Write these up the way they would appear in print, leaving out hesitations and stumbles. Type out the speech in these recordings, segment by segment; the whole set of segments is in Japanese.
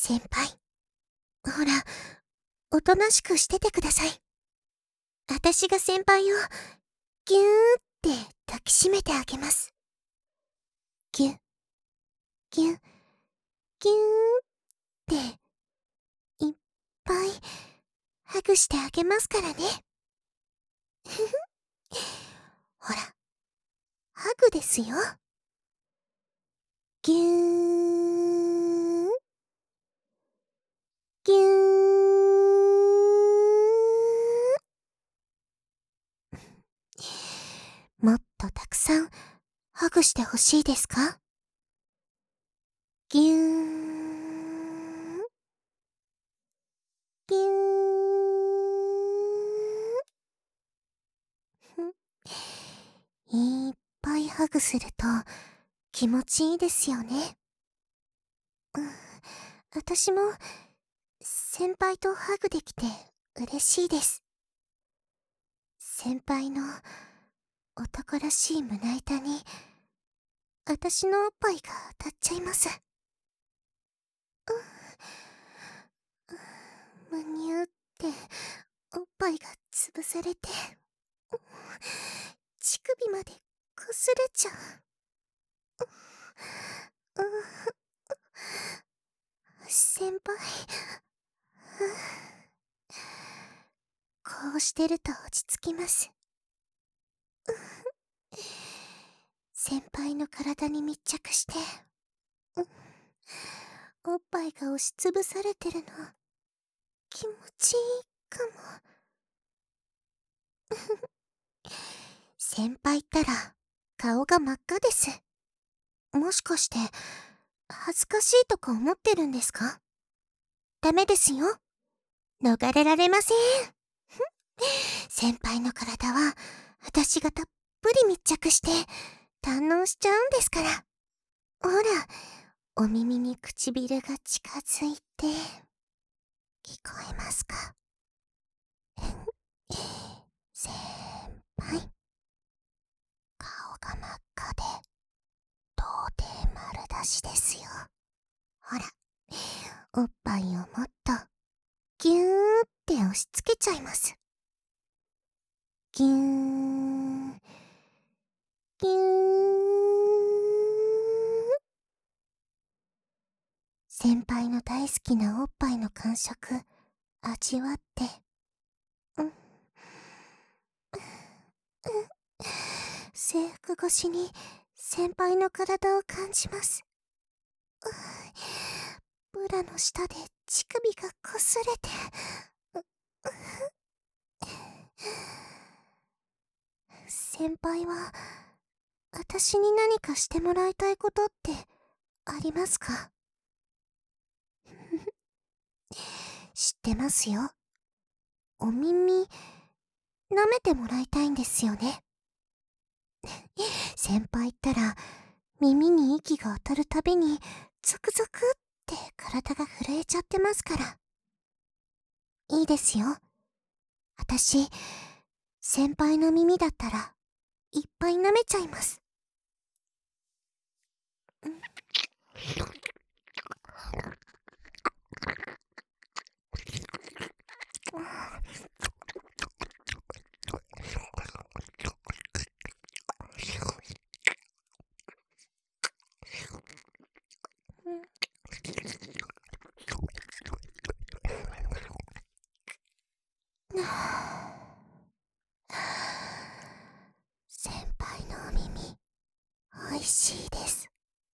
先輩、ほら、おとなしくしててください。私が先輩をぎゅーって抱きしめてあげます。ぎゅ、ぎゅ、ぎゅーっていっぱいハグしてあげますからね。ほら、ハグですよ。ぎゅー、ぎゅー。もっとたくさんハグしてほしいですか？ぎゅーん、ぎゅーん。いっぱいハグすると気持ちいいですよね。うん、私も先輩とハグできて嬉しいです。先輩の男らしい胸板に私のおっぱいが当たっちゃいます。むにゅーっておっぱいが潰されて、乳首までこすれちゃう。先輩、こうしてると落ち着きます。先輩の体に密着して、おっぱいが押しつぶされてるの気持ちいいかも。先輩ったら顔が真っ赤です。もしかして恥ずかしいとか思ってるんですか？ダメですよ。逃れられません。先輩の体は私がたっぷり密着して堪能しちゃうんですから。ほら、お耳に唇が近づいて、聞こえますか？先輩、顔が真っ赤で、到底丸出しですよ。ほら、おっぱいをもっと、ぎゅーって押し付けちゃいます。ぎゅーん、ぎゅーん。先輩の大好きなおっぱいの感触、味わって、制服越しに先輩の体を感じます。ブラの下で乳首がこすれて、先輩は私に何かしてもらいたいことってありますか？知ってますよ。お耳、舐めてもらいたいんですよね。先輩ったら耳に息が当たるたびにゾクゾクって体が震えちゃってますから。いいですよ。私、先輩の耳だったらいっぱい舐めちゃいます。先輩のお耳、おいしいです。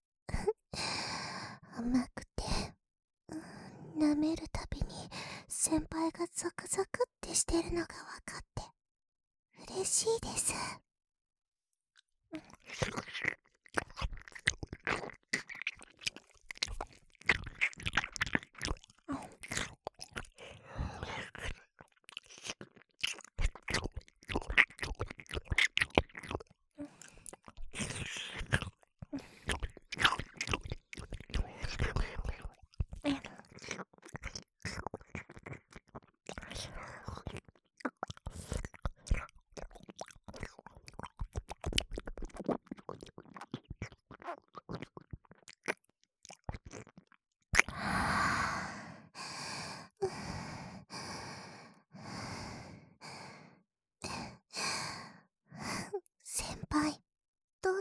甘くて、舐めるたびに先輩がゾクゾクってしてるのがわかって嬉しいです。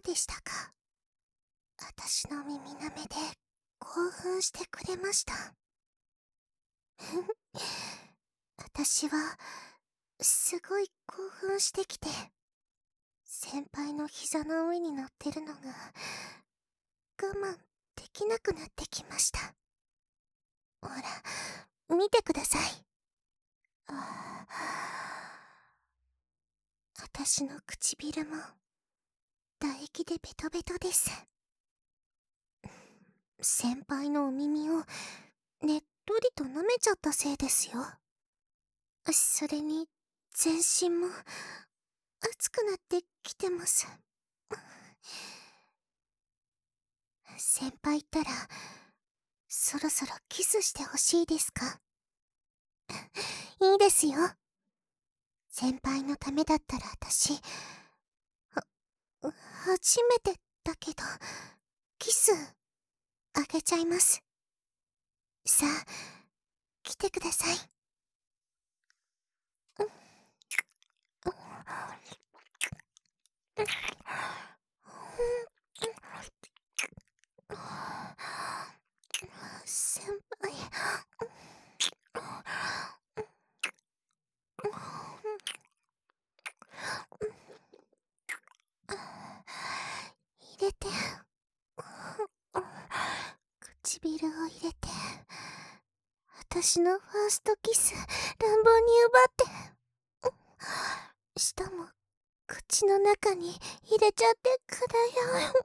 でしたか？私の耳なめで興奮してくれました。私はすごい興奮してきて、先輩の膝の上に乗ってるのが我慢できなくなってきました。ほら、見てください。私の唇も唾液でベトベトです。先輩のお耳をねっとりと舐めちゃったせいですよ。それに全身も熱くなってきてます。先輩ったらそろそろキスしてほしいですか？いいですよ。先輩のためだったら私、初めてだけど、キスあげちゃいます。さあ、来てください。先輩。入れて。唇を入れて。私のファーストキス、乱暴に奪って。舌も口の中に入れちゃってくだよ。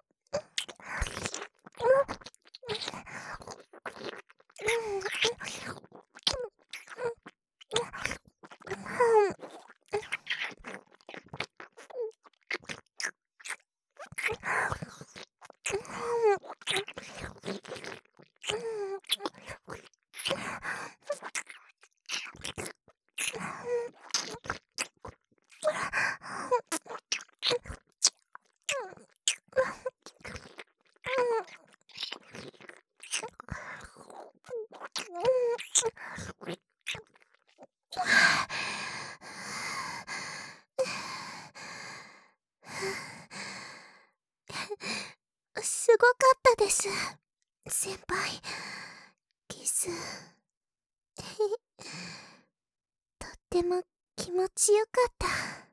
すごかったです、先輩。キスとっても気持ちよかった。